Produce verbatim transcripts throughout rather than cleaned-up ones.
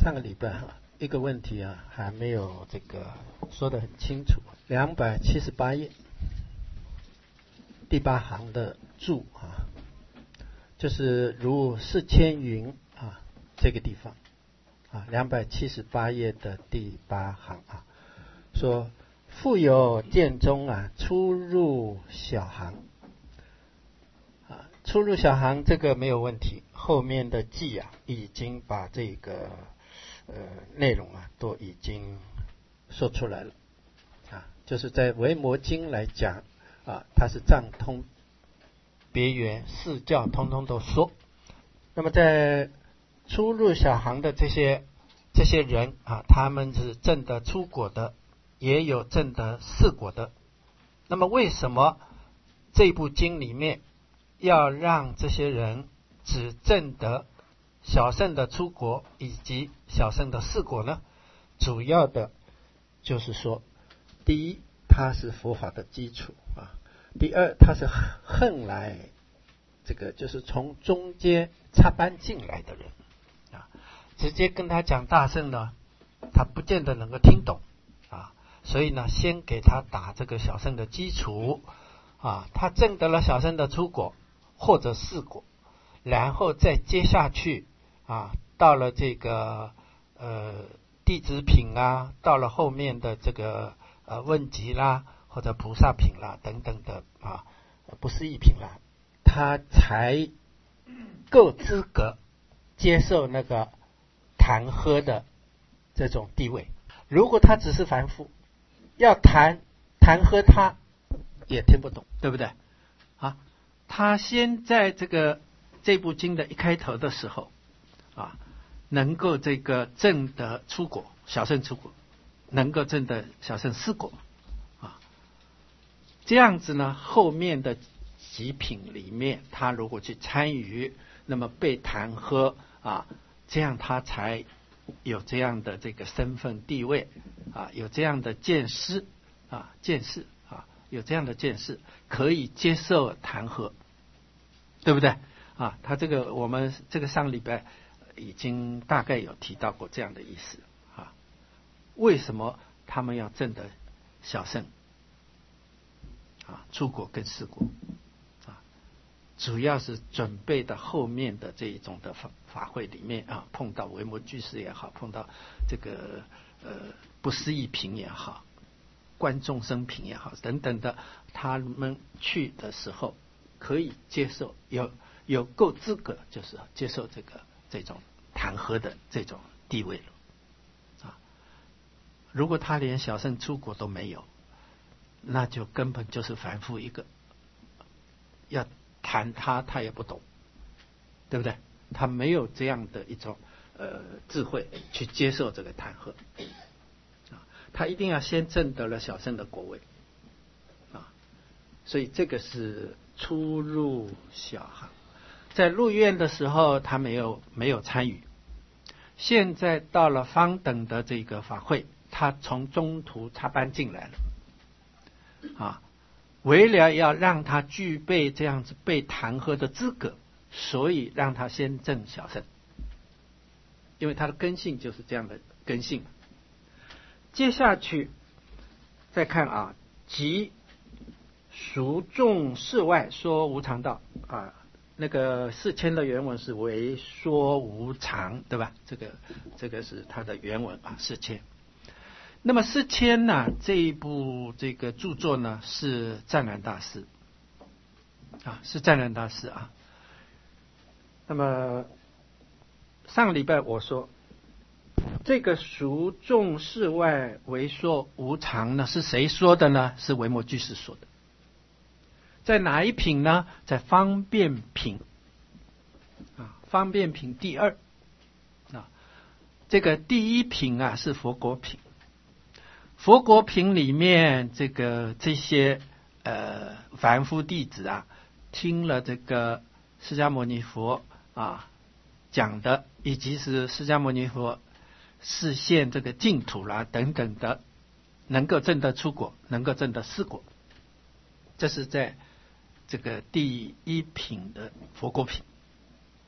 上个礼拜哈，一个问题啊还没有这个说得很清楚。两百七十八页第八行的注啊，就是如是千云啊这个地方啊，两百七十八页的第八行啊，说复有见中啊出入小行啊，出入小行这个没有问题，后面的记啊已经把这个呃内容啊都已经说出来了啊，就是在维摩经来讲啊，它是藏通别圆四教通通都说。那么在出入小行的这些这些人啊，他们是证得出果的，也有证得四果的。那么为什么这部经里面要让这些人只证得小乘的出果以及小乘的四果呢？主要的就是说，第一，它是佛法的基础啊；第二，它是横来这个就是从中间插班进来的人啊，直接跟他讲大乘呢，他不见得能够听懂啊，所以呢，先给他打这个小乘的基础啊，他证得了小乘的出果或者四果，然后再接下去啊，到了这个呃弟子品啊，到了后面的这个呃问集啦，或者菩萨品啦等等的啊，不是一品啦，他才够资格接受那个谈喝的这种地位。如果他只是凡夫，要谈谈喝他也听不懂，对不对啊？他先在这个这部经的一开头的时候啊，能够这个证得出果，小乘出果，能够证得小乘四果啊，这样子呢，后面的几品里面，他如果去参与，那么被谈喝啊，这样他才有这样的这个身份地位啊，有这样的见识啊，见识啊，有这样的见识，可以接受谈喝，对不对啊？他这个我们这个上礼拜已经大概有提到过这样的意思啊。为什么他们要证得小乘啊，出果跟四果啊？主要是准备的后面的这一种的法法会里面啊，碰到维摩居士也好，碰到这个呃不思议品也好，观众生品也好等等的，他们去的时候可以接受，有有够资格，就是接受这个这种谈喝的这种地位了啊。如果他连小乘出国都没有，那就根本就是凡夫一个，要谈他他也不懂，对不对？他没有这样的一种呃智慧去接受这个谈喝啊，他一定要先证得了小乘的果位啊，所以这个是出入小行。在入院的时候他没有没有参与，现在到了方等的这个法会，他从中途插班进来了啊，为了要让他具备这样子被谈喝的资格，所以让他先证小乘，因为他的根性就是这样的根性。接下去再看啊，即俗众世外说无常道啊，那个四千的原文是为说无常，对吧？这个这个是它的原文啊，四千。那么四千呢，这一部这个著作呢是湛然大师啊，是湛然大师啊。那么上个礼拜我说，这个俗众世外为说无常呢，是谁说的呢？是维摩居士说的。在哪一品呢？在方便品啊，方便品第二啊。这个第一品啊是佛果品，佛果品里面这个这些呃凡夫弟子啊，听了这个释迦牟尼佛啊讲的，以及是释迦牟尼佛示现这个净土啦等等的，能够证得出果，能够证得四果，这是在这个第一品的佛果品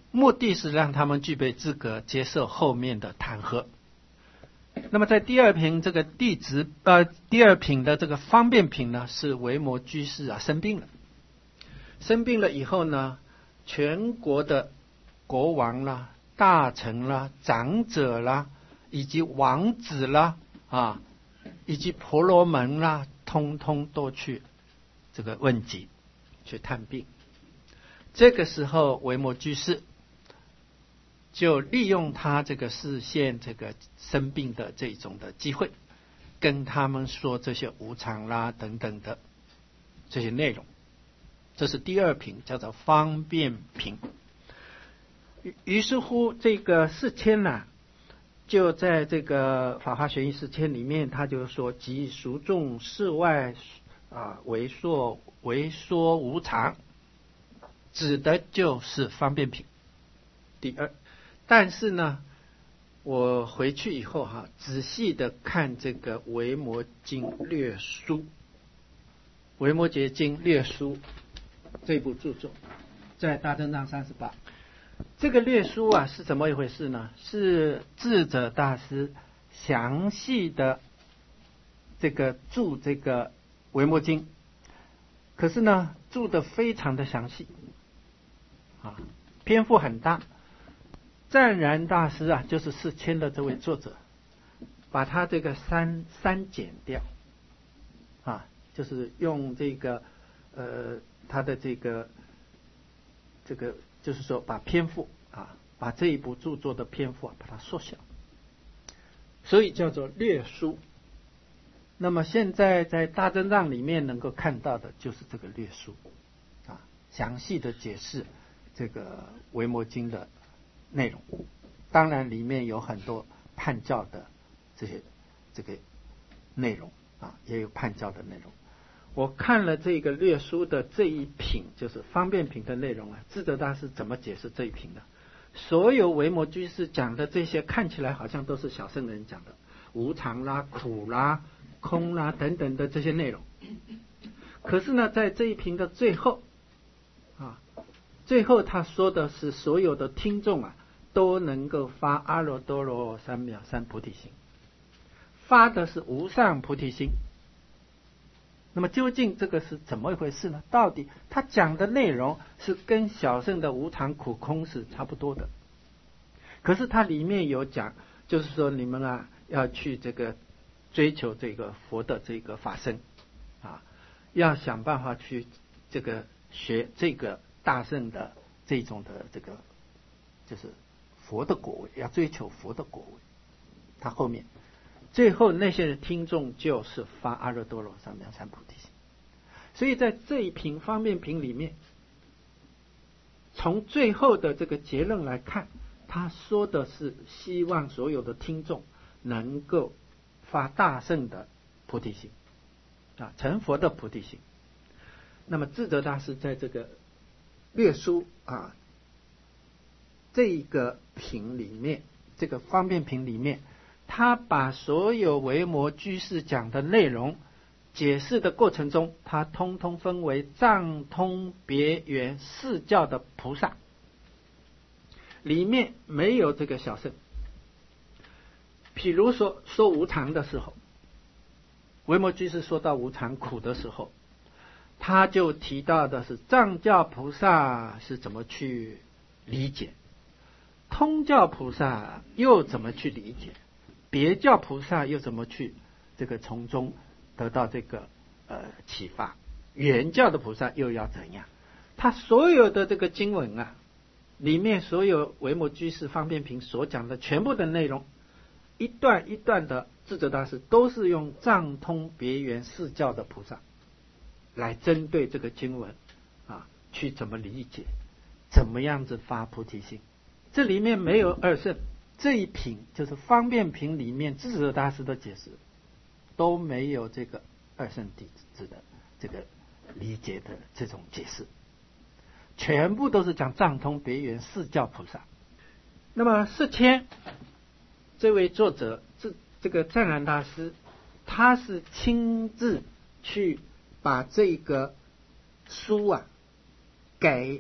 目的是让他们具备资格接受后面的弹劾。那么在第二品这个地质呃第二品的这个方便品呢，是维摩居士啊生病了，生病了以后呢，全国的国王啦、大臣啦、长者啦，以及王子啦啊，以及婆罗门啦，通通都去这个问疾，去探病。这个时候，维摩居士就利用他这个视线这个生病的这种的机会，跟他们说这些无常啦等等的这些内容。这是第二品，叫做方便品。于于是乎，这个世谦呐、啊，就在这个《法华玄义世谦》里面，他就说：即俗众世外啊，为说为说无常，指的就是方便品。第二，但是呢，我回去以后哈、啊，仔细的看这个《维摩经略书》，《维摩诘经略书》这部著作，在大正藏三十八。这个略书啊是怎么一回事呢？是智者大师详细的这个注这个维摩经，可是呢注的非常的详细啊，篇幅很大。湛然大师啊，就是世谦的这位作者，把他这个删删减掉啊，就是用这个呃他的这个这个。就是说，把篇幅啊，把这一部著作的篇幅啊，把它缩小，所以叫做略书。那么现在在大正藏里面能够看到的就是这个略书啊，详细的解释这个维摩经的内容。当然，里面有很多判教的这些这个内容啊，也有判教的内容。我看了这个略书的这一品，就是方便品的内容啊，智者大师怎么解释这一品的？所有维摩居士讲的这些，看起来好像都是小圣人讲的无常啦、苦啦、空啦等等的这些内容。可是呢，在这一品的最后啊，最后他说的是所有的听众啊，都能够发阿耨多罗三藐三菩提心，发的是无上菩提心。那么究竟这个是怎么一回事呢？到底他讲的内容是跟小乘的无常苦空是差不多的，可是它里面有讲，就是说你们啊要去这个追求这个佛的这个法身啊，要想办法去这个学这个大乘的这种的这个就是佛的果位，要追求佛的果位。他后面最后那些人听众就是发阿耨多罗三藐三菩提心。所以在这一品方便品里面，从最后的这个结论来看，他说的是希望所有的听众能够发大乘的菩提心啊，成佛的菩提心。那么智者大师在这个略书啊这个品里面，这个方便品里面，他把所有维摩居士讲的内容解释的过程中，他通通分为藏通别圆四教的菩萨，里面没有这个小乘。譬如说说无常的时候，维摩居士说到无常苦的时候，他就提到的是藏教菩萨是怎么去理解，通教菩萨又怎么去理解，别教菩萨又怎么去这个从中得到这个呃启发，原教的菩萨又要怎样？他所有的这个经文啊，里面所有维摩居士方便品所讲的全部的内容，一段一段的智者大师都是用藏通别圆四教的菩萨来针对这个经文啊，去怎么理解，怎么样子发菩提心。这里面没有二圣，这一品就是方便品里面智者大师的解释都没有这个二圣弟子的这个理解的这种解释，全部都是讲藏通别圆四教菩萨。那么世谦这位作者，这这个湛然大师，他是亲自去把这个书啊改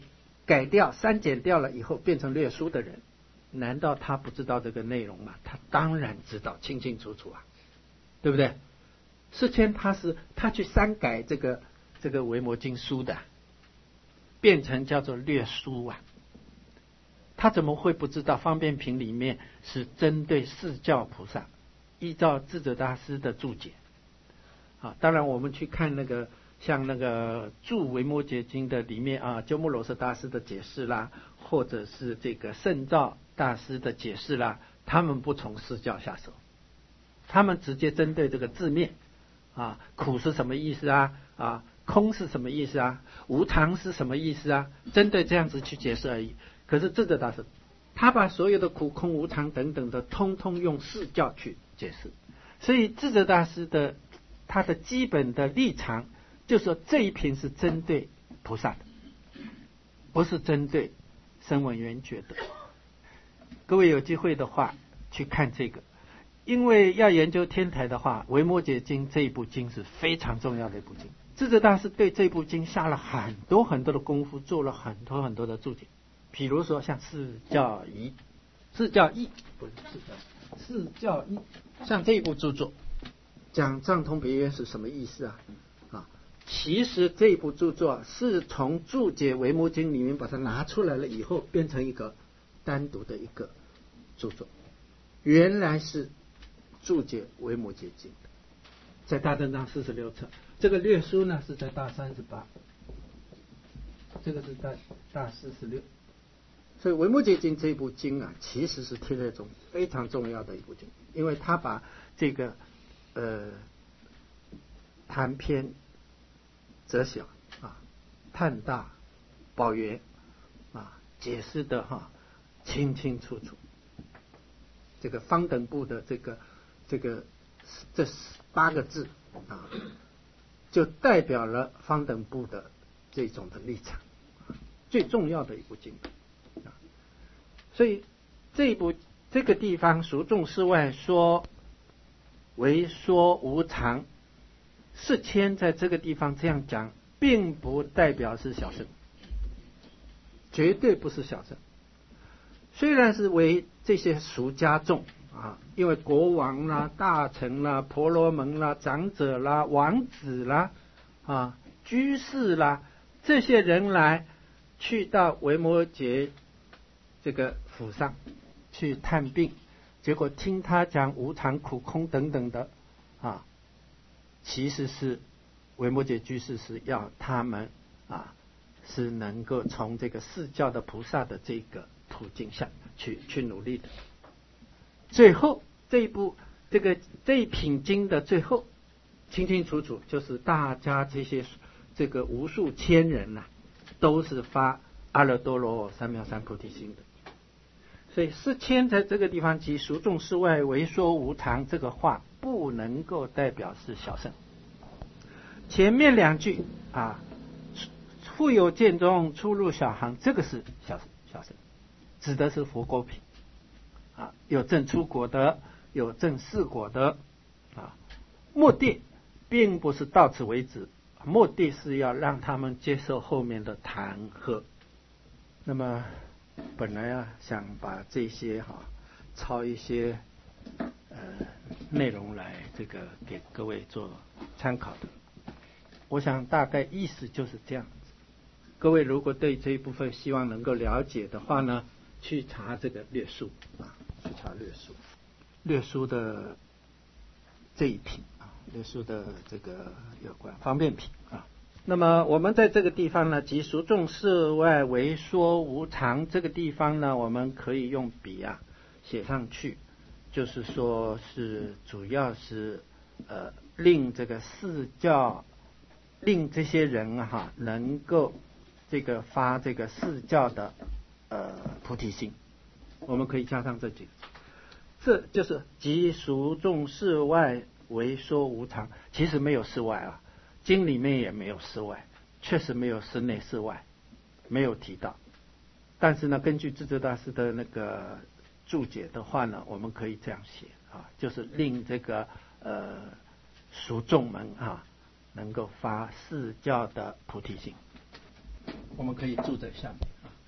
改掉删减掉了以后变成略书的人，难道他不知道这个内容吗？他当然知道，清清楚楚啊，对不对？世谦他是他去删改这个这个维摩经书的，变成叫做略书啊，他怎么会不知道方便品里面是针对四教菩萨，依照智者大师的注解啊？当然我们去看那个像那个注维摩诘经的里面啊，鸠摩罗什大师的解释啦，或者是这个圣照大师的解释啦，他们不从四教下手，他们直接针对这个字面啊，苦是什么意思啊？啊，空是什么意思啊？无常是什么意思啊？针对这样子去解释而已。可是智者大师，他把所有的苦空无常等等的，通通用四教去解释。所以智者大师的他的基本的立场，就是说这一品是针对菩萨的，不是针对声闻缘觉的。各位有机会的话去看这个，因为要研究天台的话，维摩诘经这一部经是非常重要的一部经。智者大师对这部经下了很多很多的功夫，做了很多很多的注解。比如说像四教仪，四教义不是四教，四教义，像这一部著作讲藏通别圆是什么意思啊？啊，其实这一部著作是从注解维摩经里面把它拿出来了以后，变成一个单独的一个著作，原来是注解维摩诘经的，在大正藏四十六册。这个略书呢是在大三十八，这个是大大四十六。所以维摩诘经这部经啊，其实是天台宗非常重要的一部经，因为他把这个呃谈偏、则小啊、探大、宝圆啊解释的哈清清楚楚。这个方等部的这个这个这八个字啊，就代表了方等部的这种的立场，最重要的一部经。所以这一部这个地方孰众室外说为说无常，世谦在这个地方这样讲，并不代表是小乘，绝对不是小乘。虽然是为这些俗家众啊，因为国王啦、大臣啦、婆罗门啦、长者啦、王子啦、啊居士啦，这些人来去到维摩诘这个府上去探病，结果听他讲无常、苦空等等的啊，其实是维摩诘居士是要他们啊是能够从这个四教的菩萨的这个途径下去去努力的。最后这一部这个这一品经的最后清清楚楚，就是大家这些这个无数千人呐、啊，都是发阿耨多罗三藐三菩提心的。所以世谦在这个地方及孰众室外为说无常这个话，不能够代表是小乘。前面两句啊，复有见中出入小行，这个是小小乘，指的是佛果品啊，有证出果的，有证四果的啊。目的并不是到此为止，目的是要让他们接受后面的谈和。那么本来啊想把这些哈、啊、抄一些呃内容来这个给各位做参考的，我想大概意思就是这样子。各位如果对这一部分希望能够了解的话呢，去查这个略书啊，去查略书，略书的这一品啊，略书的这个有关方便品啊。那么我们在这个地方呢，即孰众室外为说无常这个地方呢，我们可以用笔啊写上去，就是说是主要是呃令这个四教令这些人啊哈能够这个发这个四教的呃菩提心，我们可以加上这几个，这就是即孰众室外为说无常，其实没有室外啊。经里面也没有室外，确实没有室内室外，没有提到。但是呢，根据智者大师的那个注解的话呢，我们可以这样写啊，就是令这个呃孰众们啊能够发四教的菩提心。我们可以注在下面啊。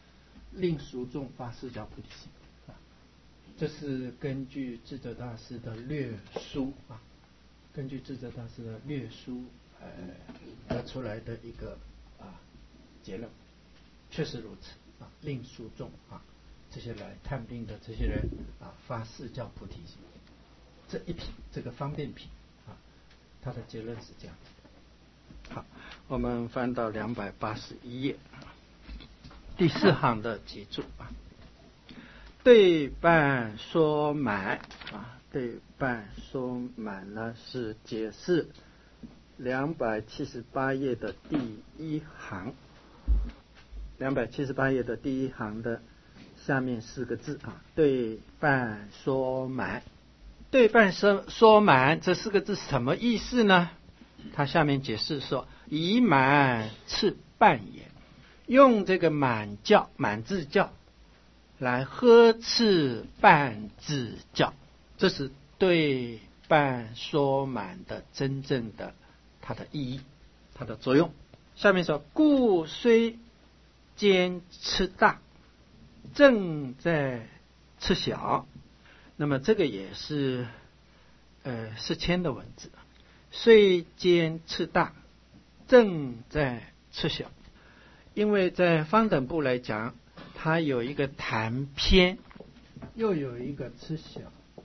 令俗众发誓教菩提心啊，这是根据智者大师的略书啊，根据智者大师的略书呃得出来的一个啊结论，确实如此啊，令俗众啊这些来探病的这些人啊发誓教菩提心，这一品这个方便品啊，他的结论是这样子的。好，我们翻到两百八十一页。第四行的几注啊，对半说满啊，对半说满呢是解释两百七十八页的第一行，两百七十八页的第一行的下面四个字啊，对半说满，对半说说满这四个字什么意思呢？他下面解释说，以满次半也。用这个满教满字教来呵斥半字教，这是对半说满的真正的它的意义，它的作用。下面说，故虽兼吃大，正在吃小。那么这个也是呃释谦的文字，虽兼吃大，正在吃小。因为在方等部来讲，它有一个谈偏，又有一个吃小。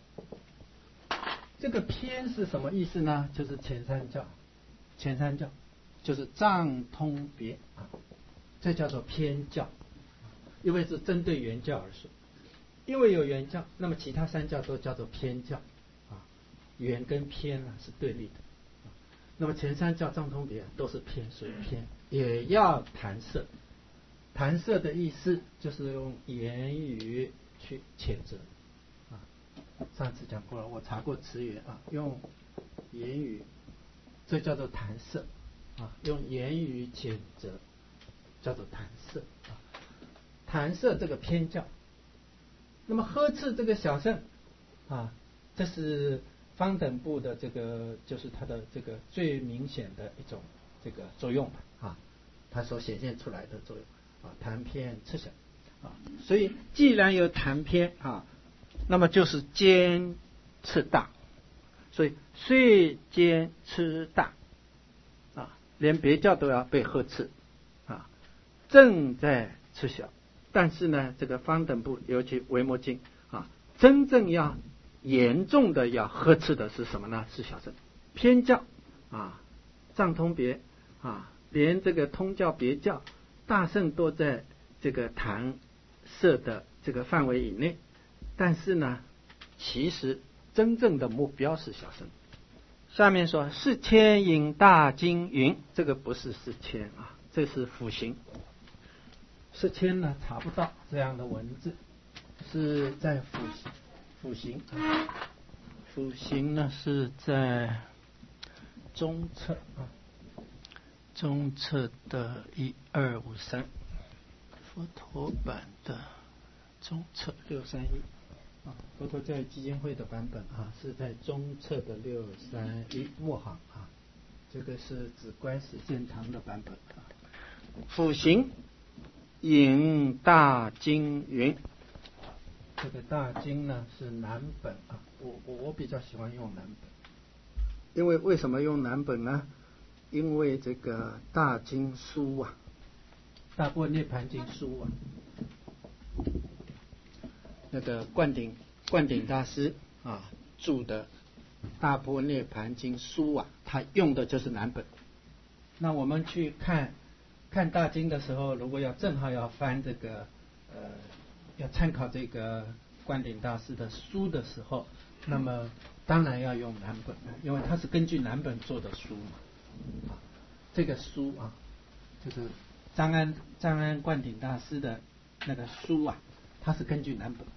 这个偏是什么意思呢？就是前三教，前三教就是藏通别啊，这叫做偏教，因为是针对原教而说。因为有原教，那么其他三教都叫做偏教啊，原跟偏呢是对立的。那么前三教藏通别都是偏，属于偏，也要弹射。弹射的意思就是用言语去谴责啊。上次讲过了，我查过词源啊，用言语，这叫做弹射啊，用言语谴责叫做弹射啊。弹射这个偏教，那么呵斥这个小乘啊，这是方等部的这个就是它的这个最明显的一种这个作用啊，它所显现出来的作用啊，谈偏吃小啊，所以既然有谈偏啊，那么就是兼吃大，所以虽兼吃大啊，连别教都要被呵斥啊，正在吃小。但是呢，这个方等部尤其维摩经啊，真正要严重的要呵斥的是什么呢？是小乘偏教啊，藏通别啊，连这个通教别教大乘都在这个弹射的这个范围以内，但是呢，其实真正的目标是小乘。下面说释谦引大经云，这个不是释谦啊，这是辅行。释谦呢查不到这样的文字，是在辅行。辅行，辅行呢是在中册啊，中册的一二五三，佛陀版的中册六三一啊，佛陀教育基金会的版本啊，是在中册的六三一末行啊，这个是指观世见堂的版本啊。辅行引大经云。这个大经呢是南本啊，我我我比较喜欢用南本，因为为什么用南本呢？因为这个大经书啊，大般涅盘经书啊，那个灌顶灌顶大师啊著的大般涅盘经书啊，他用的就是南本。那我们去看看大经的时候，如果要正好要翻这个呃。要参考这个灌顶大师的书的时候，那么当然要用南本，因为它是根据南本做的书嘛。啊，这个书啊，就是张安张安灌顶大师的那个书啊，它是根据南本，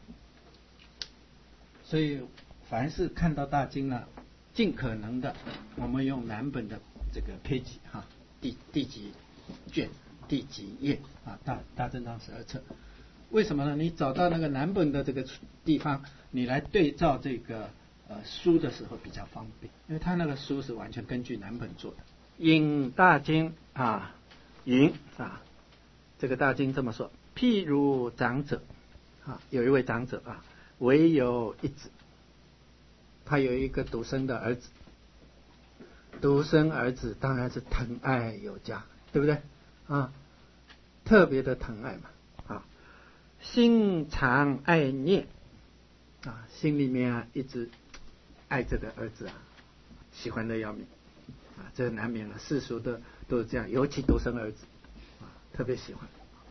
所以凡是看到大经呢，尽可能的我们用南本的这个篇集哈，第第几卷第几页啊，大大正藏十二册。为什么呢？你找到那个南本的这个地方，你来对照这个呃书的时候比较方便，因为他那个书是完全根据南本做的。引大经啊，云啊，这个大经这么说： 譬如长者啊，有一位长者啊，唯有一子，他有一个独生的儿子，独生儿子当然是疼爱有加，对不对啊？特别的疼爱嘛啊，心常爱念啊，心里面啊一直爱这个儿子啊，喜欢的要命啊，这难免了，世俗的都是这样，尤其独生儿子啊，特别喜欢。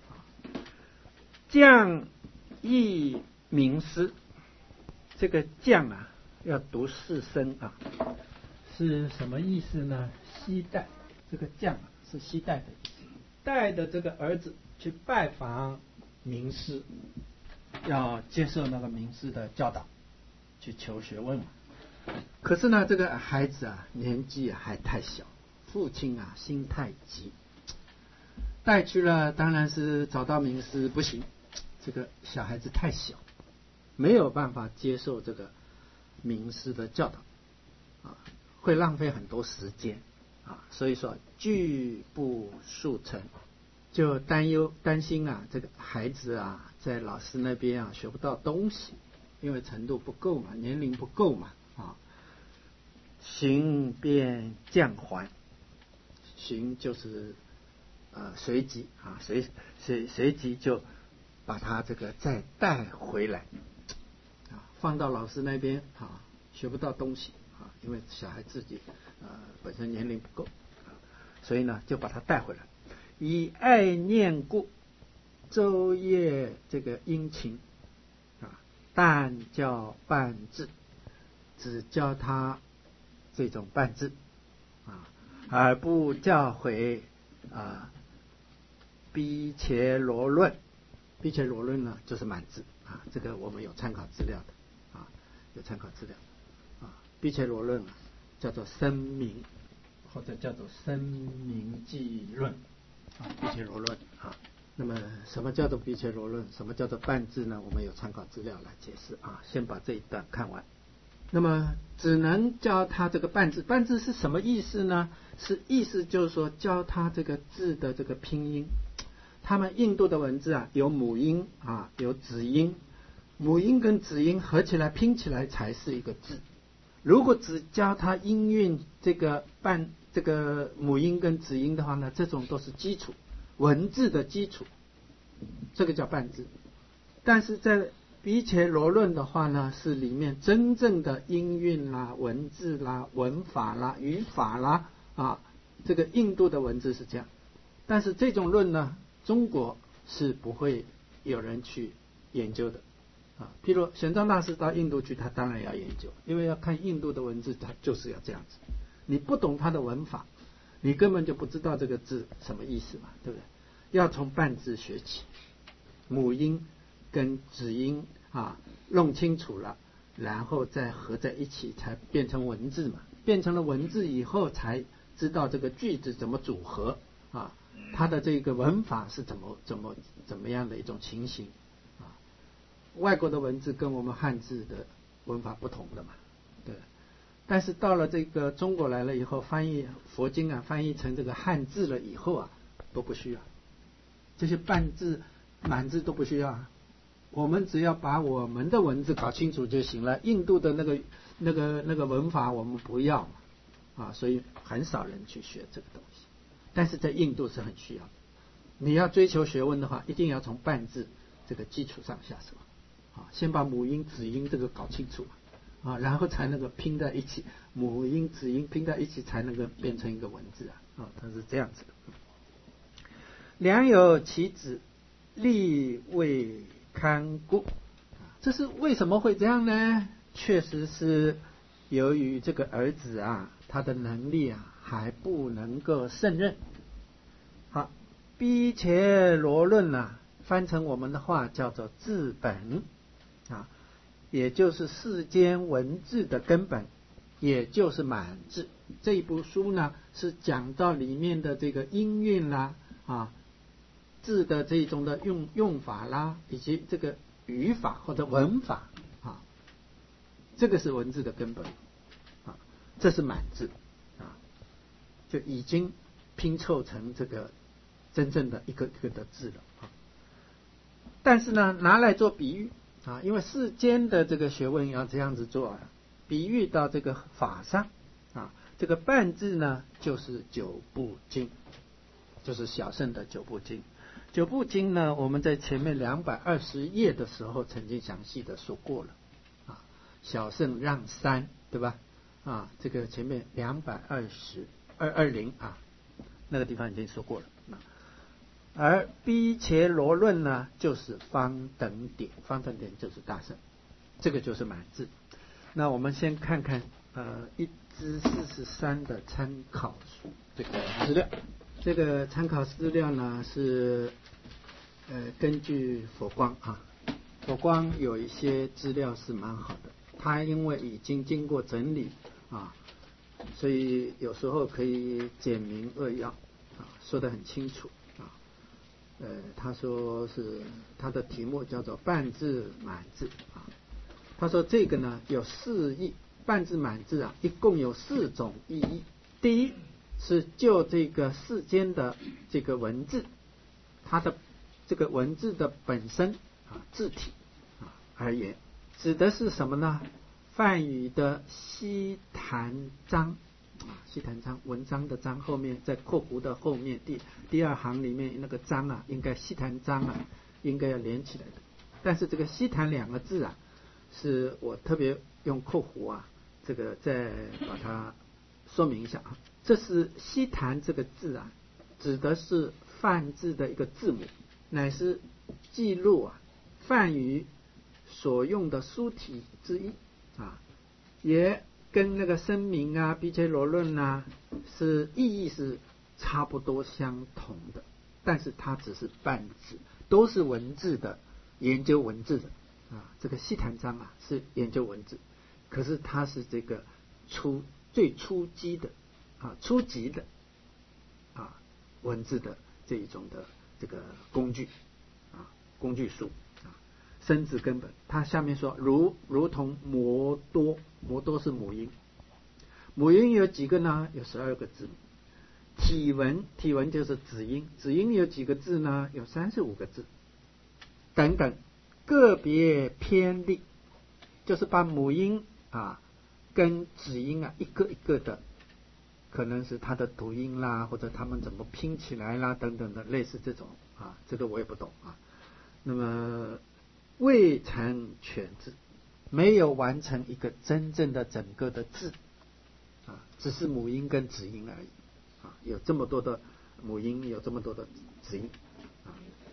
将亦名师，这个将啊要读四声啊，是什么意思呢？西带，这个将啊是西带的意思，带的这个儿子去拜访名师，要接受那个名师的教导，去求学问嘛。可是呢，这个孩子啊年纪啊还太小，父亲啊心太急，带去了当然是找到名师不行，这个小孩子太小，没有办法接受这个名师的教导啊，会浪费很多时间啊，所以说拒不速成，就担忧担心啊，这个孩子啊在老师那边啊学不到东西，因为程度不够嘛，年龄不够嘛啊。行便将还，行就是呃随即啊随随随即就把他这个再带回来啊，放到老师那边啊，学不到东西啊，因为小孩自己呃本身年龄不够啊，所以呢就把他带回来，以爱念故，昼夜这个殷勤啊，但教半字，只教他这种半字啊，而不教诲啊逼切罗论。逼切罗论呢就是满字啊，这个我们有参考资料的啊，有参考资料啊。逼切罗论啊叫做声明，或者叫做声明记论啊，逼切罗论啊。那么什么叫做逼切罗论，什么叫做半字呢？我们有参考资料来解释啊，先把这一段看完。那么只能教他这个半字，半字是什么意思呢？是意思就是说教他这个字的这个拼音。他们印度的文字啊，有母音啊，有子音，母音跟子音合起来拼起来才是一个字。如果只教他音韵这个半这个母音跟子音的话呢，这种都是基础文字的基础，这个叫半字。但是在逼切罗论的话呢，是里面真正的音韵啦、文字啦、文法啦、语法啦啊，这个印度的文字是这样。但是这种论呢，中国是不会有人去研究的啊。譬如玄奘大师到印度去，他当然要研究，因为要看印度的文字，他就是要这样子。你不懂他的文法，你根本就不知道这个字什么意思嘛，对不对？要从半字学起，母音跟子音啊弄清楚了，然后再合在一起，才变成文字嘛。变成了文字以后，才知道这个句子怎么组合啊。它的这个文法是怎么怎么怎么样的一种情形啊？外国的文字跟我们汉字的文法不同的嘛，对。但是到了这个中国来了以后，翻译佛经啊，翻译成这个汉字了以后啊，都不需要这些半字、满字都不需要啊。我们只要把我们的文字搞清楚就行了。印度的那个那个那个文法我们不要啊，所以很少人去学这个东西。但是在印度是很需要的，你要追求学问的话，一定要从半字这个基础上下手啊，先把母音子音这个搞清楚啊，然后才能够拼在一起，母音子音拼在一起才能够变成一个文字啊，啊，它是这样子的。良有其子，力未堪顾，这是为什么会这样呢？确实是由于这个儿子啊，他的能力啊还不能够胜任。好，逼切罗论啊，翻成我们的话叫做字本啊，也就是世间文字的根本，也就是满字。这一部书呢，是讲到里面的这个音韵啦啊，字的这种的用用法啦，以及这个语法或者文法啊，这个是文字的根本啊，这是满字啊，就已经拼凑成这个真正的一个一个的字了啊。 但是呢，拿来做比喻啊，因为世间的这个学问要这样子做啊，比喻到这个法上啊，这个半字呢就是九部经，就是小乘的九部经。九部经呢，我们在前面两百二十页的时候曾经详细的说过了啊，小乘让三，对吧？啊，这个前面两百二十二二零啊，那个地方已经说过了。而逼切罗论呢，就是方等点，方等点就是大乘，这个就是满字。那我们先看看呃一至四十三的参考书这个资料。这个参考资料呢是呃根据佛光啊，佛光有一些资料是蛮好的，它因为已经经过整理啊，所以有时候可以简明扼要啊，说得很清楚。呃，他说是他的题目叫做半字满字啊。他说这个呢有四义，半字满字啊，一共有四种意义。第一是就这个世间的这个文字，它的这个文字的本身啊字体啊而言，指的是什么呢？梵语的西坛章。啊，西坛章，文章的章后面在括弧的后面第第二行里面那个章啊，应该西坛章啊，应该要连起来的。但是这个西坛两个字啊，是我特别用括弧啊，这个再把它说明一下啊。这是西坛这个字啊，指的是梵字的一个字母，乃是记录啊梵语所用的书体之一啊，也跟那个声明啊、毗伽罗论啊，是意义是差不多相同的，但是它只是半字，都是文字的研究文字的啊。这个西坛章啊是研究文字，可是它是这个初最初级的啊初级的啊文字的这一种的这个工具啊工具书啊，生字根本。它下面说如如同摩多。摩多是母音，母音有几个呢？有十二个字母。体文，体文就是子音，子音有几个字呢？有三十五个字。等等，个别偏例，就是把母音啊跟子音啊一个一个的，可能是它的读音啦，或者他们怎么拼起来啦，等等的，类似这种啊，这个我也不懂啊。那么未成全字。没有完成一个真正的整个的字啊，只是母音跟子音而已啊，有这么多的母音，有这么多的子音啊。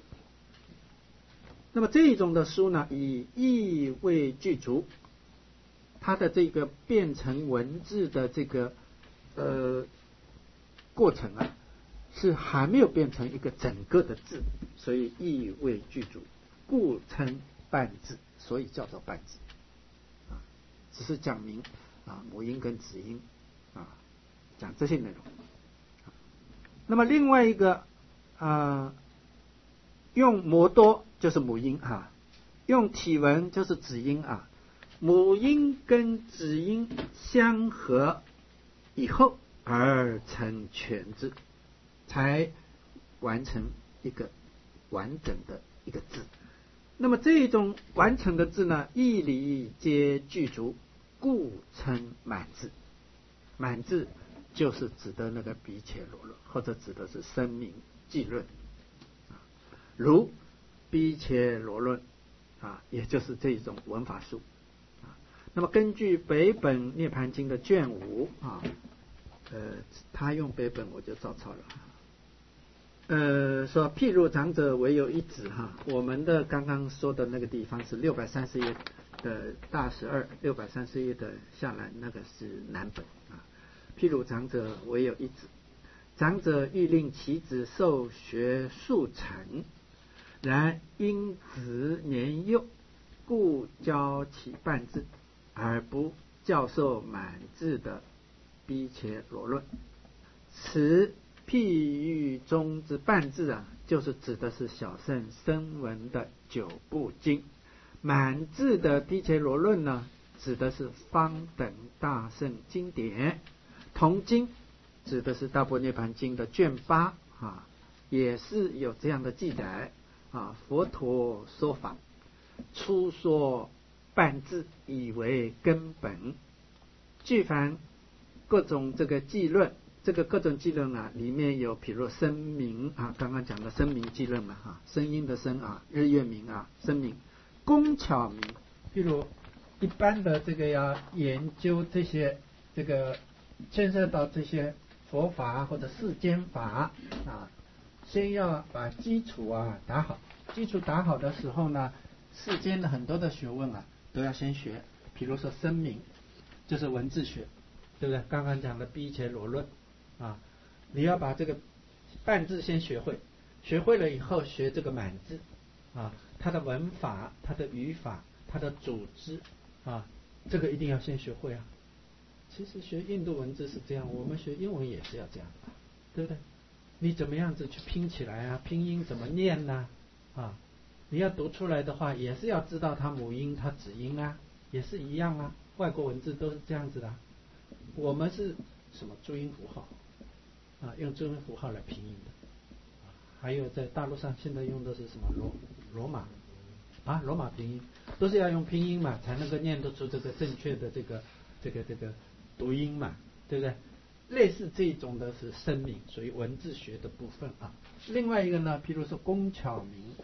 那么这种的书呢，以意为具足，它的这个变成文字的这个呃过程啊，是还没有变成一个整个的字，所以意为具足，故称半字，所以叫做半字。只是讲明啊母音跟子音啊，讲这些内容。那么另外一个啊，用摩多就是母音啊，用体文就是子音啊，母音跟子音相合以后而成全字，才完成一个完整的一个字。那么这种完成的字呢，义理皆具足，故称满字。满字就是指的那个毗伽罗论，或者指的是声明记论，如毗伽罗论啊，也就是这种文法书啊。那么根据北本涅盘经的卷五啊，呃，他用北本我就照抄了。呃，说譬如长者唯有一子哈，我们的刚刚说的那个地方是六百三十页的大十二，六百三十页的下来那个是南本啊。譬如长者唯有一子，长者欲令其子受学速成，然因子年幼，故教其半字，而不教授满字的毗伽罗论。此譬喻中之半字啊，就是指的是小乘声闻的九部经。满字的毗伽罗论呢，指的是方等大乘经典。同经指的是大般涅盘经的卷八啊，也是有这样的记载啊，佛陀说法，初说半字以为根本，具凡各种这个记论，这个各种记论啊，里面有比如声明啊，刚刚讲的声明记论嘛哈，声音的声啊，日月明啊，声明，工巧明，譬如一般的这个要研究这些这个牵涉到这些佛法或者世间法啊，先要把基础啊打好，基础打好的时候呢，世间的很多的学问啊都要先学，比如说声明，就是文字学，对不对？刚刚讲的毗伽罗论啊，你要把这个半字先学会，学会了以后学这个满字啊，它的文法、它的语法、它的组织啊，这个一定要先学会啊。其实学印度文字是这样，我们学英文也是要这样的，对不对？你怎么样子去拼起来啊？拼音怎么念呢？啊，你要读出来的话，也是要知道它母音、它子音啊，也是一样啊。外国文字都是这样子的，我们是什么注音符号啊？用注音符号来拼音的。还有在大陆上现在用的是什么罗罗马啊？罗马拼音都是要用拼音嘛，才能够念得出这个正确的这个这个这个读音嘛，对不对？类似这种的是声明，属于文字学的部分啊。另外一个呢，譬如说工巧明，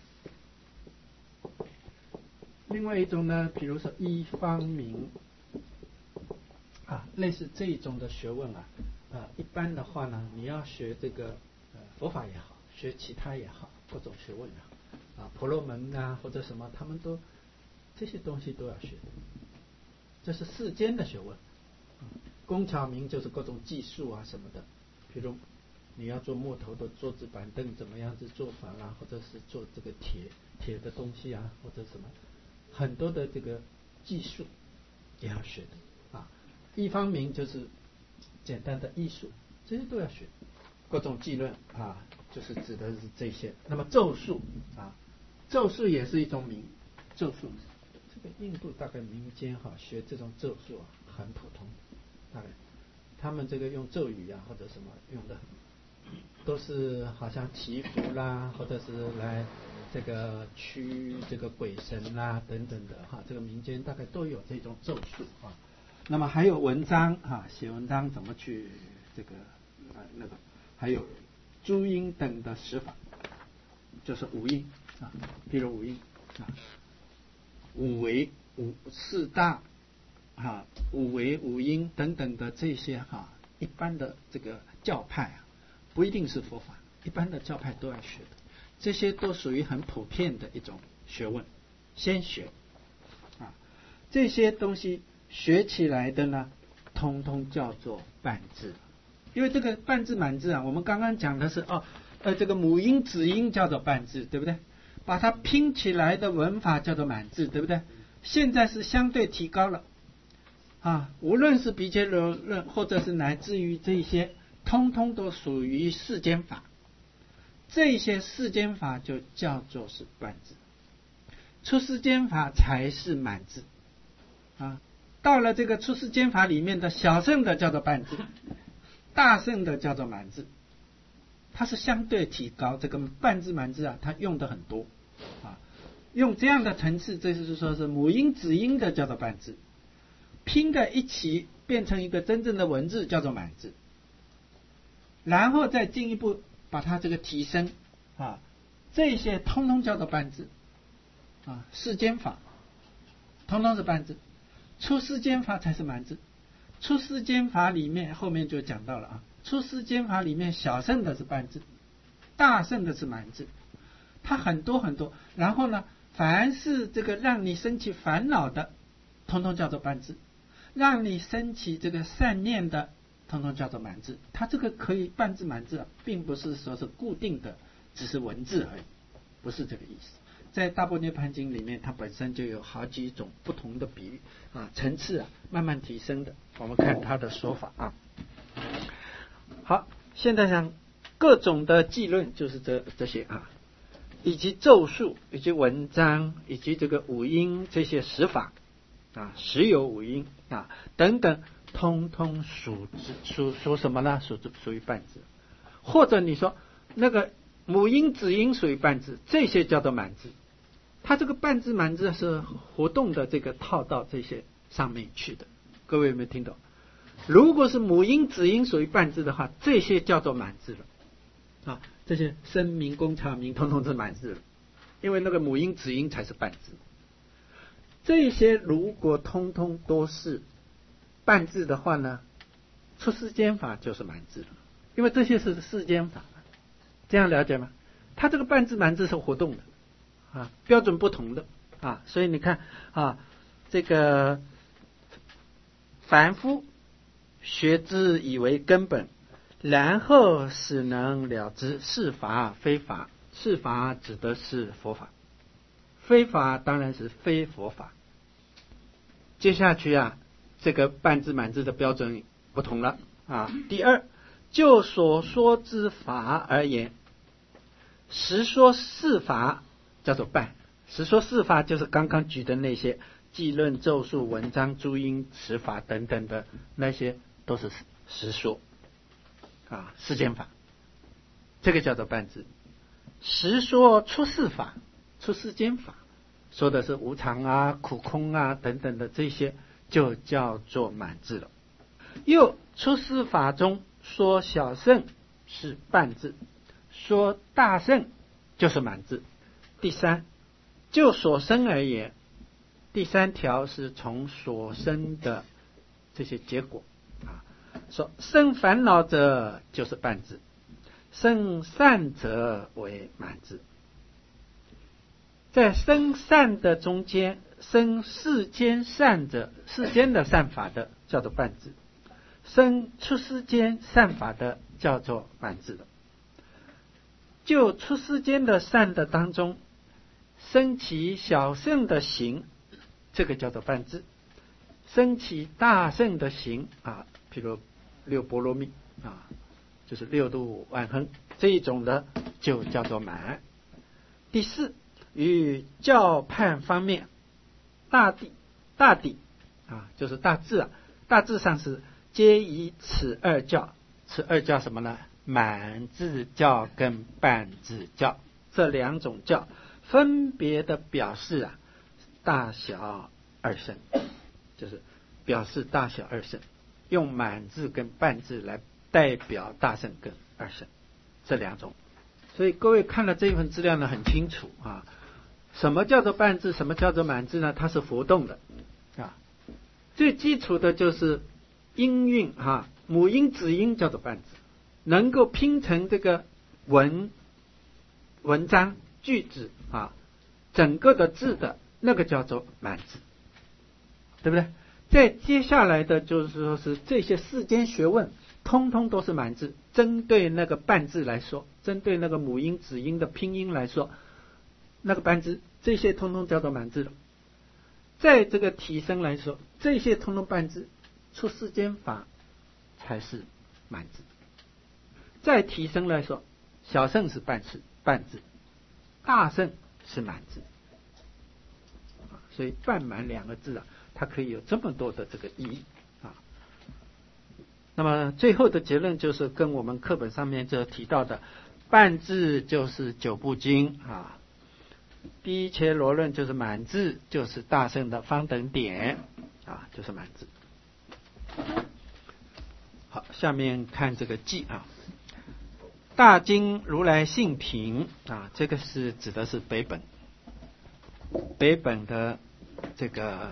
另外一种呢，比如说一方明啊，类似这种的学问啊，啊，一般的话呢，你要学这个呃佛法也好，学其他也好，各种学问啊，啊，婆罗门啊或者什么，他们都这些东西都要学的，这是世间的学问。工巧明就是各种技术啊什么的，比如你要做木头的桌子板凳怎么样子做法啦，或者是做这个铁铁的东西啊，或者什么很多的这个技术也要学的啊。一方明就是简单的艺术，这些都要学。各种技论啊，就是指的是这些。那么咒术啊，咒术也是一种明，咒术这个印度大概民间哈、啊、学这种咒术啊很普通。他们这个用咒语啊或者什么用的都是好像祈福啦，或者是来这个驱这个鬼神啦等等的哈，这个民间大概都有这种咒术啊。那么还有文章哈，写文章怎么去这个呃那个，还有注音等的识法，就是五音啊，比如五音啊，五维五四大。啊，五维、五音等等的这些哈、啊，一般的这个教派啊，不一定是佛法，一般的教派都要学的，这些都属于很普遍的一种学问，先学啊，这些东西学起来的呢，通通叫做半字，因为这个半字满字啊，我们刚刚讲的是哦，呃，这个母音子音叫做半字，对不对？把它拼起来的文法叫做满字，对不对？现在是相对提高了。啊，无论是毗伽罗论，或者是乃至于这些，通通都属于世间法。这些世间法就叫做是半字，出世间法才是满字。啊，到了这个出世间法里面的小乘的叫做半字，大乘的叫做满字。它是相对提高，这个半字满字啊，它用的很多啊，用这样的层次，这就是说是母音子音的叫做半字。拼在一起变成一个真正的文字叫做满字，然后再进一步把它这个提升啊，这些通通叫做半字啊，世间法通通是半字，出世间法才是满字。出世间法里面后面就讲到了啊，出世间法里面小乘的是半字，大乘的是满字，它很多很多。然后呢，凡是这个让你升起烦恼的，通通叫做半字。让你升起这个善念的，通通叫做满字。它这个可以半字满字、啊，并不是说是固定的，只是文字而已，不是这个意思。在大般涅槃经里面，它本身就有好几种不同的比喻啊，层次啊，慢慢提升的。我们看它的说法啊。好，现在讲各种的记论，就是这这些啊，以及咒术，以及文章，以及这个五音这些识法。啊，实有五音啊，等等，通通属属属什么呢？属属于半字，或者你说那个母音子音属于半字，这些叫做满字。它这个半字满字是活动的这个套到这些上面去的，各位有没有听懂？如果是母音子音属于半字的话，这些叫做满字了啊，这些声名公察名统统是满字了，因为那个母音子音才是半字。这些如果通通都是半字的话呢，出世间法就是满字了，因为这些是世间法，这样了解吗？它这个半字满字是活动的啊，标准不同的啊，所以你看啊，这个凡夫学之以为根本，然后使能了知是法非法。是法指的是佛法，非法当然是非佛法。接下去啊，这个半字满字的标准不同了啊。第二，就所说之法而言，实说是法叫做半，实说是法就是刚刚举的那些记论、咒术、文章、诸因、持法等等的那些，都是实说啊，世间法，这个叫做半字。实说出世法、出世间法，说的是无常啊、苦空啊等等的这些，就叫做满字了。又出世法中说小圣是半字，说大圣就是满字。第三，就所生而言，第三条是从所生的这些结果啊，说生烦恼者就是半字，生善者为满字。在生善的中间，生世间善者，世间的善法的叫做半字，生出世间善法的叫做满字的。就出世间的善的当中，生起小圣的行，这个叫做半字；生起大圣的行啊，譬如六波罗蜜啊，就是六度万恒这一种的，就叫做满。第四，与教判方面，大地大地啊，就是大致啊，大致上是皆以此二教，此二教什么呢？满字教跟半字教这两种教，分别的表示啊大小二圣，就是表示大小二圣，用满字跟半字来代表大圣跟二圣这两种。所以各位看了这一份资料呢，很清楚啊，什么叫做半字，什么叫做满字呢？它是浮动的啊。最基础的就是音韵啊，母音子音叫做半字，能够拼成这个文文章句子啊，整个的字的那个叫做满字，对不对？再接下来的就是说是这些世间学问通通都是满字，针对那个半字来说，针对那个母音子音的拼音来说，那个半字这些通通叫做满字了。在这个提升来说，这些通通半字，出世间法才是满字。再提升来说，小圣是半字半字，大圣是满字，所以半满两个字啊，它可以有这么多的这个意义啊。那么最后的结论就是跟我们课本上面这提到的，半字就是九部经啊，第一切罗论就是满字，就是大圣的方等典啊，就是满字。好，下面看这个记啊，大经如来性品啊，这个是指的是北本，北本的这个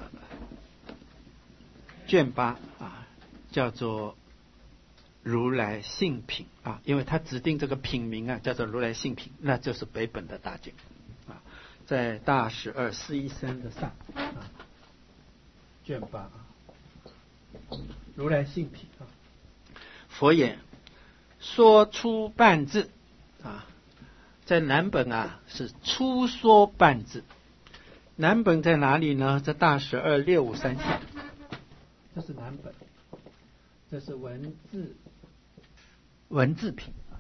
卷八啊，叫做如来性品啊，因为他指定这个品名啊，叫做如来性品，那就是北本的大经啊，在大十二四一三的上啊，卷八啊，如来性品啊，佛言说出半字啊，在南本啊是初说半字，南本在哪里呢？在大十二六五三下，这是南本，这是文字文字品啊，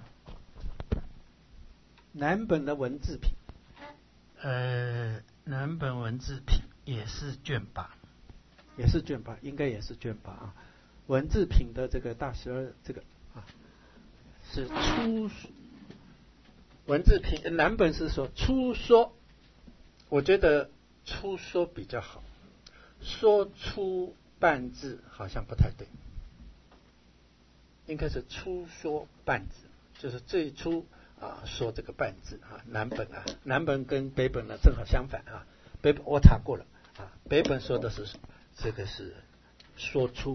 南本的文字品，呃，南本文字品也是卷八，也是卷八，应该也是卷八啊。文字品的这个大十二这个啊，是初文字评南本是说初说，我觉得初说比较好，说出半字好像不太对，应该是初说半字，就是最初啊说这个半字啊。南本啊，南本跟北本呢正好相反啊。北本我查过了啊，北本说的是这个是说出，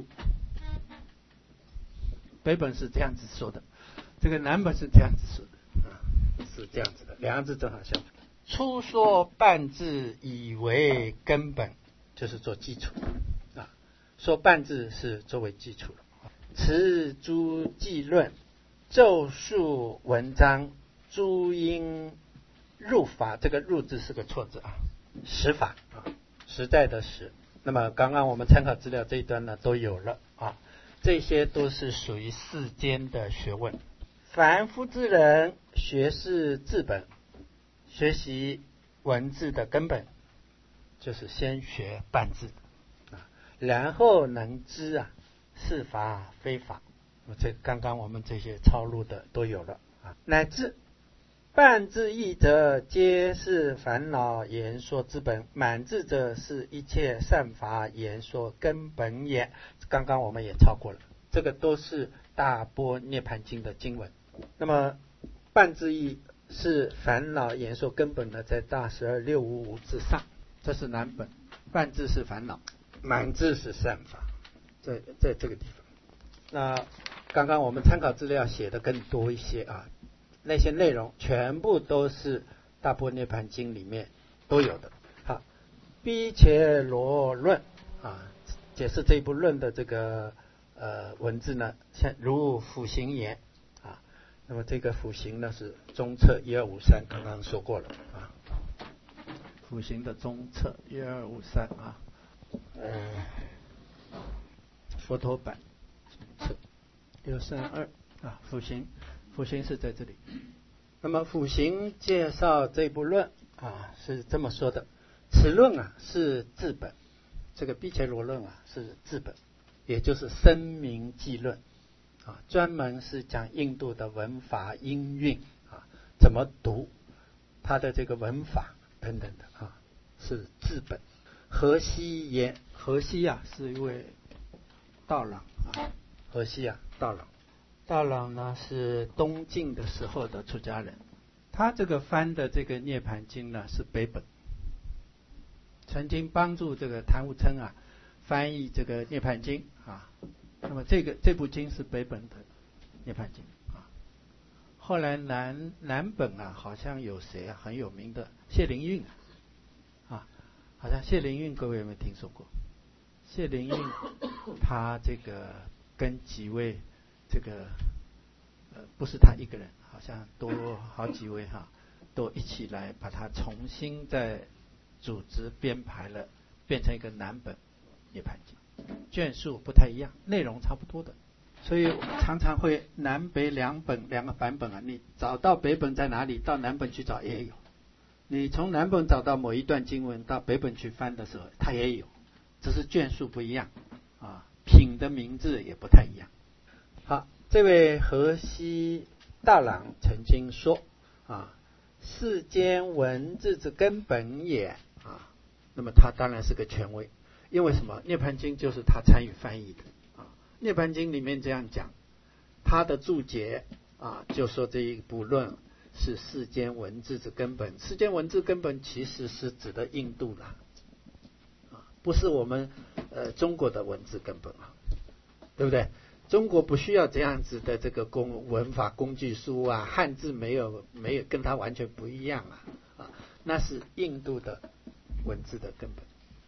北本是这样子说的，这个南本是这样子说的啊，是这样子的，两个字正好相反。初说半字以为根本，就是做基础啊，说半字是作为基础了。持诸记论，咒术文章，诸因入法，这个入字是个错字啊，实法啊，实在的实。那么刚刚我们参考资料这一端呢都有了啊，这些都是属于世间的学问。凡夫之人学识字本，学习文字的根本就是先学半字啊，然后能知啊是法非法。这刚刚我们这些抄录的都有了啊，乃至半字义者皆是烦恼言说之本，满字者是一切善法言说根本也。刚刚我们也抄过了，这个都是大般涅盘经的经文。那么半字义是烦恼言说根本呢，在大十二六五五之上，这是南本。半字是烦恼，满字是善法，在在这个地方。那刚刚我们参考资料写的更多一些啊，那些内容全部都是大般涅盘经里面都有的。好，毗伽罗论啊，解释这一部论的这个呃文字呢，像如辅行言啊，那么这个辅行呢是中册一二五三，刚刚说过了啊，辅行的中册一二五三啊，呃，佛陀版中册六三二啊，辅行，辅行是在这里。那么辅行介绍这部论啊，是这么说的：此论啊是字本，这个毗伽罗论啊是字本，也就是声明记论啊，专门是讲印度的文法音韵啊，怎么读，它的这个文法等等的啊，是字本。河西言，河西啊是一位道朗啊，河西啊道朗。道朗呢是东晋的时候的出家人，他这个翻的这个涅盘经呢是北本，曾经帮助这个谭悟琛啊翻译这个涅盘经啊。那么这个这部经是北本的涅盘经啊。后来南南本啊好像有谁啊很有名的谢灵运啊，好像谢灵运各位有没有听说过？谢灵运他这个跟几位这个呃不是他一个人，好像多好几位哈，都一起来把它重新再组织编排了，变成一个南本涅盘经，卷数不太一样，内容差不多的，所以常常会南北两本两个版本啊，你找到北本在哪里，到南本去找也有。你从南本找到某一段经文，到北本去翻的时候，它也有，只是卷数不一样啊，品的名字也不太一样。好，这位河西大朗曾经说啊，世间文字之根本也啊，那么他当然是个权威，因为什么？涅盘经就是他参与翻译的啊。涅盘经里面这样讲，他的注解啊就说这一部论是世间文字之根本。世间文字根本其实是指的印度啦，啊，不是我们呃中国的文字根本啊，对不对？中国不需要这样子的这个工文法工具书啊，汉字没有没有跟它完全不一样啊，啊，那是印度的文字的根本。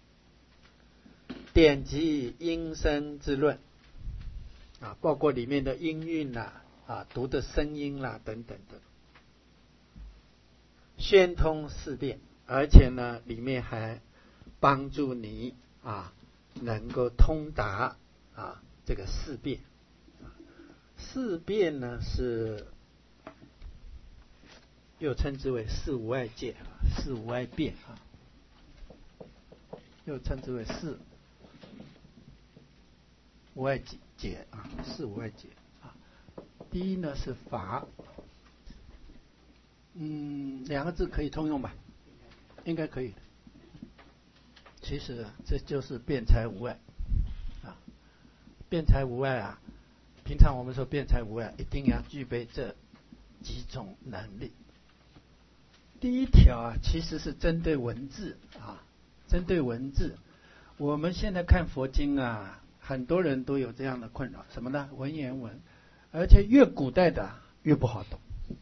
典籍音声之论啊，包括里面的音韵啦、啊，啊，读的声音啦、啊、等等的，宣通四辩，而且呢，里面还帮助你啊，能够通达啊这个四辩。四辩呢是又称之为四无碍戒，四无碍辩啊，又称之为四无碍解啊，四无碍解啊。第一呢是法， 嗯，两个字可以通用吧？应该可以的。其实啊，这就是辩才无碍啊。辩才无碍啊，平常我们说辩才无碍，一定要具备这几种能力。第一条啊，其实是针对文字啊，针对文字。我们现在看佛经啊，很多人都有这样的困扰，什么呢？文言文，而且越古代的越不好懂。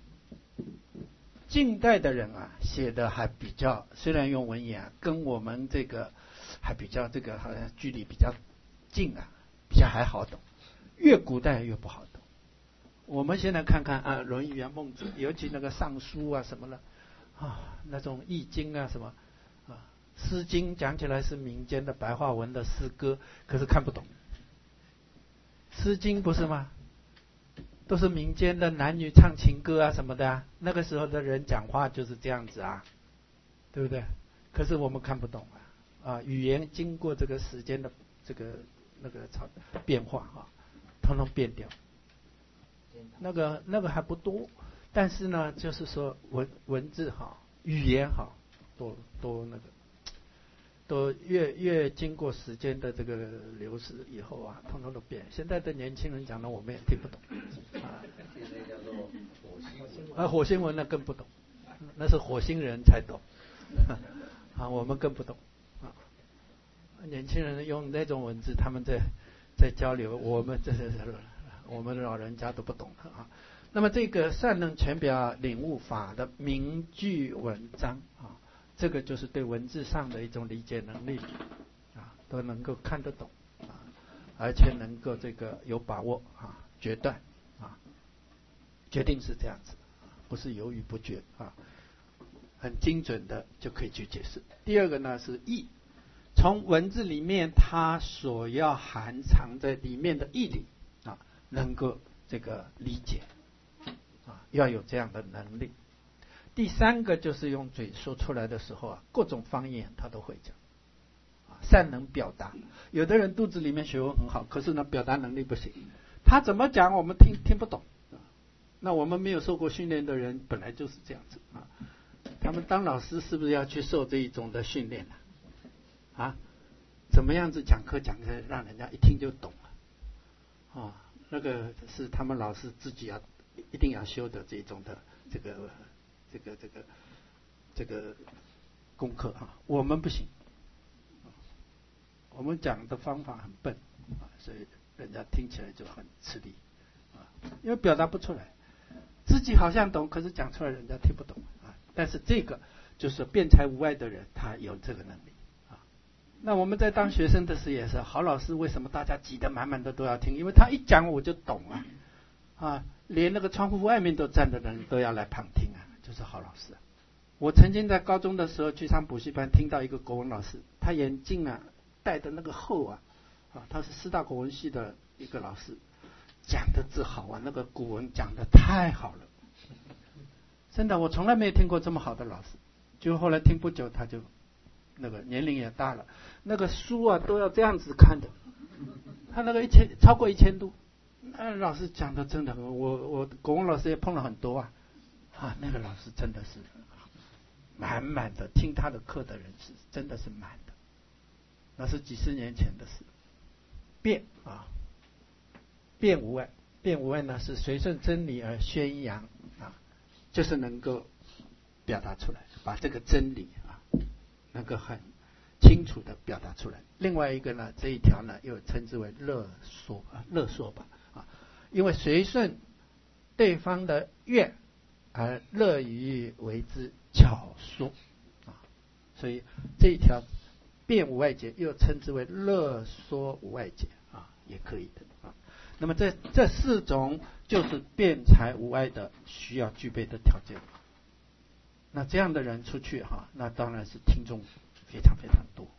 近代的人啊，写的还比较，虽然用文言啊，跟我们这个还比较这个好像距离比较近啊，比较还好懂。越古代越不好懂。我们现在看看啊，《论语》啊、《孟子》，尤其那个《尚书》啊什么的啊，那种《易经》啊什么啊，《诗经》讲起来是民间的白话文的诗歌，可是看不懂。《诗经》不是吗？都是民间的男女唱情歌啊什么的啊，那个时候的人讲话就是这样子啊，对不对？可是我们看不懂啊，啊，语言经过这个时间的这个那个变化啊，统统变掉。那个那个还不多，但是呢，就是说文文字好，语言好，都都那个，都越越经过时间的这个流逝以后啊，统统都变。现在的年轻人讲的我们也听不懂啊。 现在叫做火星文啊，火星文那更不懂，那是火星人才懂啊，我们更不懂啊。年轻人用那种文字，他们在在交流，我们这是我们老人家都不懂的啊。那么这个善能全表领悟法的名句文章啊，这个就是对文字上的一种理解能力啊，都能够看得懂啊，而且能够这个有把握啊，决断啊，决定是这样子，不是犹豫不决啊，很精准的就可以去解释。第二个呢是义，从文字里面它所要含藏在里面的义理啊，能够这个理解啊，要有这样的能力。第三个就是用嘴说出来的时候啊，各种方言他都会讲啊，善能表达。有的人肚子里面学问很好，可是呢表达能力不行，他怎么讲我们听听不懂。那我们没有受过训练的人本来就是这样子啊，他们当老师是不是要去受这一种的训练呢？啊，怎么样子讲课讲的让人家一听就懂了啊？那个是他们老师自己要一定要修的这种的这个这个这个这个功课啊，我们不行，我们讲的方法很笨啊，所以人家听起来就很吃力啊，因为表达不出来。自己好像懂，可是讲出来人家听不懂啊。但是这个就是辩才无碍的人，他有这个能力啊。那我们在当学生的时候也是，好老师为什么大家挤得满满的都要听？因为他一讲我就懂啊，啊，连那个窗户外面都站的人都要来旁听啊，就是好老师。我曾经在高中的时候去上补习班，听到一个国文老师，他眼镜啊戴的那个厚啊，啊，他是师大国文系的一个老师。讲的字好啊，那个古文讲的太好了，真的，我从来没有听过这么好的老师。就后来听不久，他就那个年龄也大了，那个书啊都要这样子看的，他那个一千超过一千度，那老师讲的真的，我我国文老师也碰了很多啊，啊，那个老师真的是满满的，听他的课的人是真的是满的，那是几十年前的事，辩啊。辩无碍，辩无碍呢是随顺真理而宣扬啊，就是能够表达出来，把这个真理啊能够很清楚的表达出来。另外一个呢，这一条呢又称之为乐说啊，乐说吧啊，因为随顺对方的愿而乐于为之巧说啊，所以这一条辩无碍解又称之为乐说无碍解啊，也可以的啊。那么这这四种就是辩才无碍的需要具备的条件。那这样的人出去哈，那当然是听众非常非常多。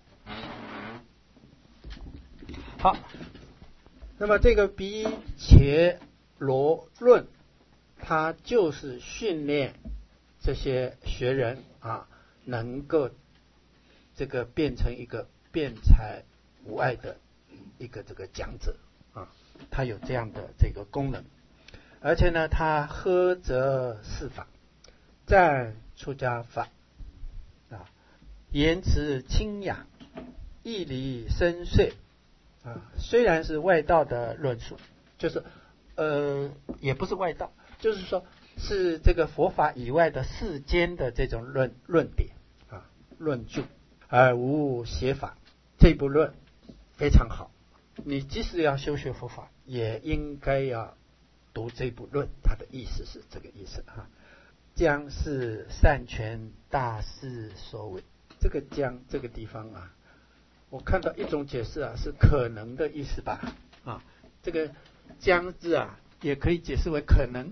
好，那么这个比切罗论，它就是训练这些学人啊，能够这个变成一个辩才无碍的一个这个讲者啊。它有这样的这个功能，而且呢，它呵责四法， 赞出家法啊，言辞清雅，义理深邃啊。虽然是外道的论述，就是呃也不是外道，就是说是这个佛法以外的世间的这种论论点啊论著，而无邪法。这部论非常好，你即使要修学佛法，也应该要读这部论，它的意思是这个意思哈。将是善权大士所为，这个将这个地方啊，我看到一种解释啊，是可能的意思吧啊，这个将字啊，也可以解释为可能。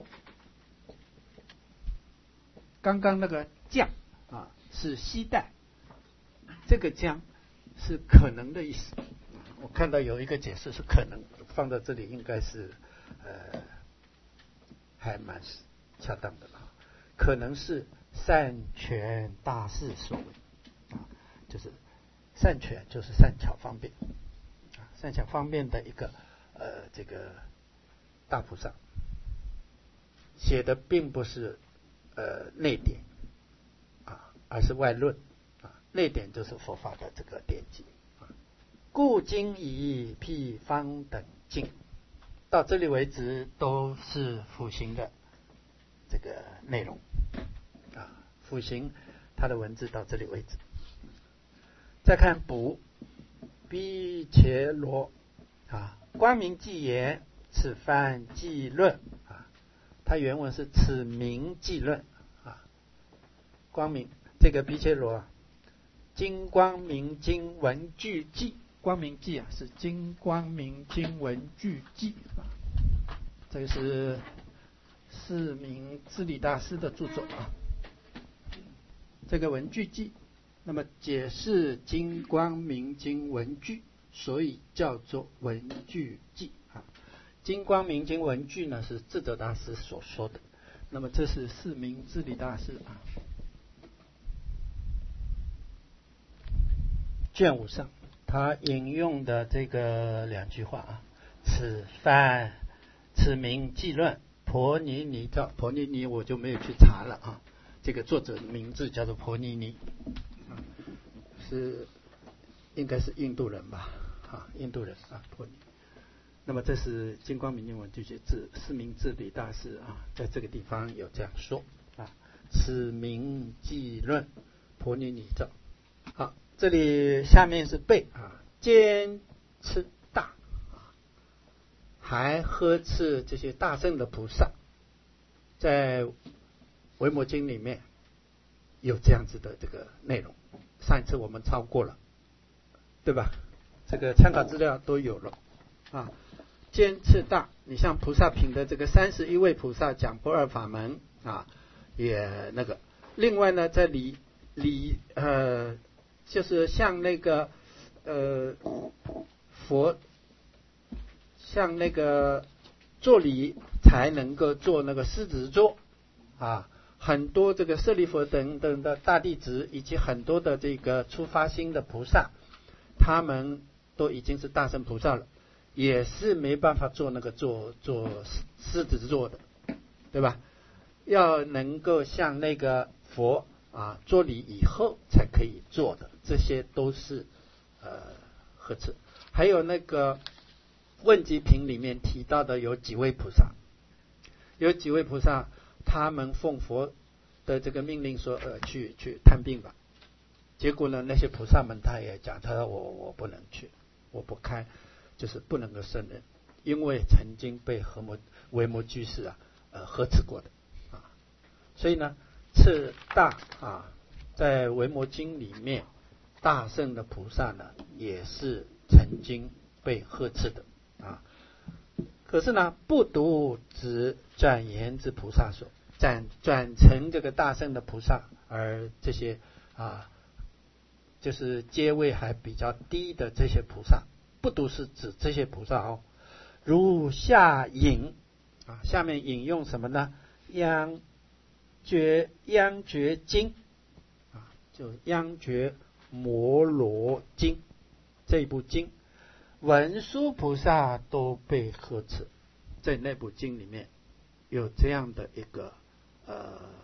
刚刚那个将啊是携带，这个将是可能的意思。我看到有一个解释是可能，放在这里应该是呃还蛮恰当的吧。可能是善权大士所为啊，就是善权就是善巧方便啊，善巧方便的一个呃这个大菩萨写的并不是呃内典啊，而是外论啊，内典就是佛法的这个典籍啊。故经以譬方等经，到这里为止都是辅行的这个内容啊，辅行它的文字到这里为止。再看补毗伽罗啊，光明偈言，此番偈论啊，它原文是此名偈论啊。光明这个毗伽罗金光明经文句记，光明记啊是金光明经文句记啊，这个是四明智理大师的著作啊。这个文句记，那么解释金光明经文句，所以叫做文句记啊。金光明经文句呢是智者大师所说的，那么这是四明智理大师啊。卷五上他引用的这个两句话啊，此番此名偈论婆尼尼照，婆尼尼我就没有去查了啊，这个作者的名字叫做婆尼尼，是应该是印度人吧啊，印度人啊婆尼。那么这是金光明经文句解字四明智理大师啊，在这个地方有这样说啊，此名偈论婆尼尼照。好，这里下面是背啊，坚持大啊，还呵斥这些大圣的菩萨，在维摩经里面有这样子的这个内容，上一次我们抄过了，对吧？这个参考资料都有了啊。坚持大，你像菩萨品的这个三十一位菩萨讲不二法门啊，也那个。另外呢，在礼礼呃。就是像那个呃佛，像那个做礼才能够做那个狮子座啊，很多这个舍利弗等等的大弟子，以及很多的这个初发心的菩萨，他们都已经是大乘菩萨了，也是没办法做那个做做狮子座的，对吧？要能够像那个佛啊，做礼以后才可以做的，这些都是呃呵斥。还有那个问疾品里面提到的有几位菩萨，有几位菩萨，他们奉佛的这个命令说，呃，去去探病吧。结果呢，那些菩萨们他也讲，他说我我不能去，我不开，就是不能够胜任，因为曾经被和摩维摩居士啊呃呵斥过的啊，所以呢。次大啊，在维摩经里面，大圣的菩萨呢，也是曾经被呵斥的啊。可是呢，不独指转言之菩萨所，转转成这个大圣的菩萨，而这些啊，就是阶位还比较低的这些菩萨，不独是指这些菩萨哦。如下引啊，下面引用什么呢？央觉央觉经啊，就央觉摩罗经这部经，文殊菩萨都被呵斥，在那部经里面有这样的一个呃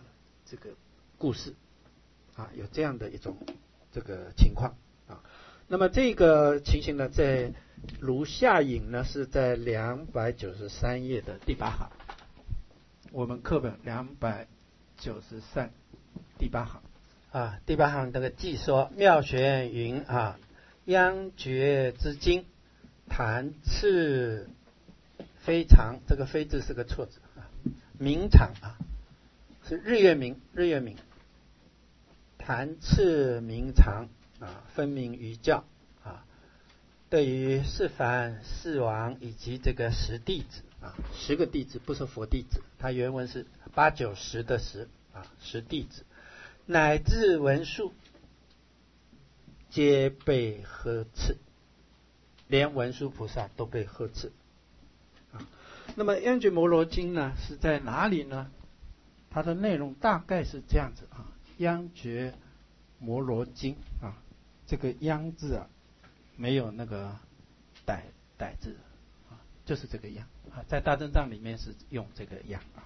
这个故事啊，有这样的一种这个情况啊。那么这个情形呢，在如下引呢是在两百九十三页的第八行， 我们课本两百九十三第八行啊，第八行这个记说妙学云啊，央觉之经，弹次非常，这个非字是个错字啊，明场啊，是日月明，日月明，弹次明常啊，分明于教啊。对于四梵、四王以及这个十弟子啊，十个弟子不是佛弟子，它原文是八九十的十啊，十弟子，乃至文殊，皆被呵斥，连文殊菩萨都被呵斥啊。那么《央觉摩罗经》呢是在哪里呢？它的内容大概是这样子啊，《央觉摩罗经》啊，这个“央”字啊，没有那个“歹”歹字啊，就是这个“央”啊，在大正藏里面是用这个“央”啊。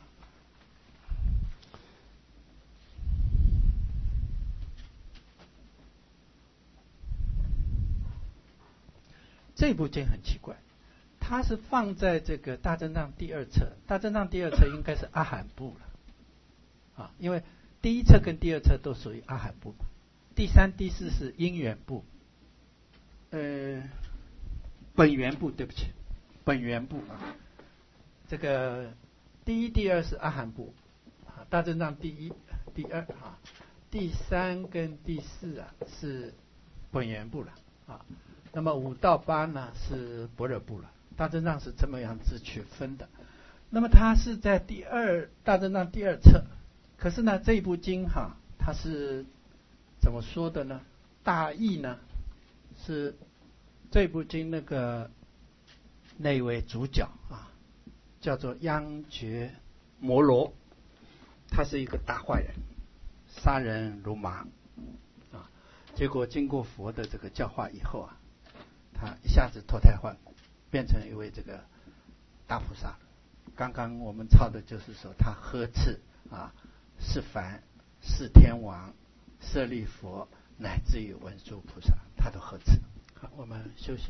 这部经很奇怪，它是放在这个大正藏第二册，大正藏第二册应该是阿含部了啊，因为第一册跟第二册都属于阿含部，第三、第四是因缘部，呃，本源部，对不起，本源部啊，这个第一、第二是阿含部啊，大正藏第一、第二啊，第三跟第四啊是本源部了啊。那么五到八呢是般若部了，大正藏是这么样子去分的。那么它是在第二大正藏第二册，可是呢这一部经哈，它是怎么说的呢？大意呢是这部经那个那位主角啊，叫做央觉摩罗，他是一个大坏人，杀人如麻啊。结果经过佛的这个教化以后啊，他一下子脱胎换骨，变成一位这个大菩萨。刚刚我们抄的就是说他呵斥啊是梵、是天王、舍利佛乃至于文殊菩萨，他都呵斥。好，我们休息。